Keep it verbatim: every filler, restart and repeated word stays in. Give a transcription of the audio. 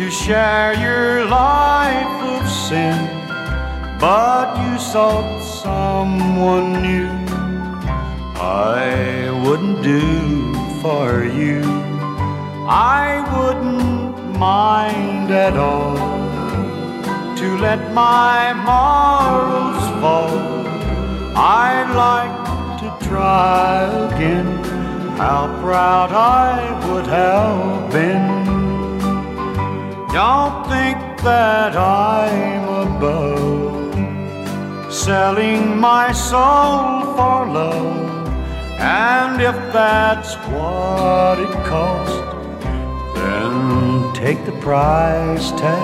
to share your life of sin, but you sought someone new. I wouldn't do for you. I wouldn't mind at all to let my morals fall. I'd like to try again how proud I would have been. Don't think that I'm above selling my soul for love. And if that's what it costs, then take the price tag.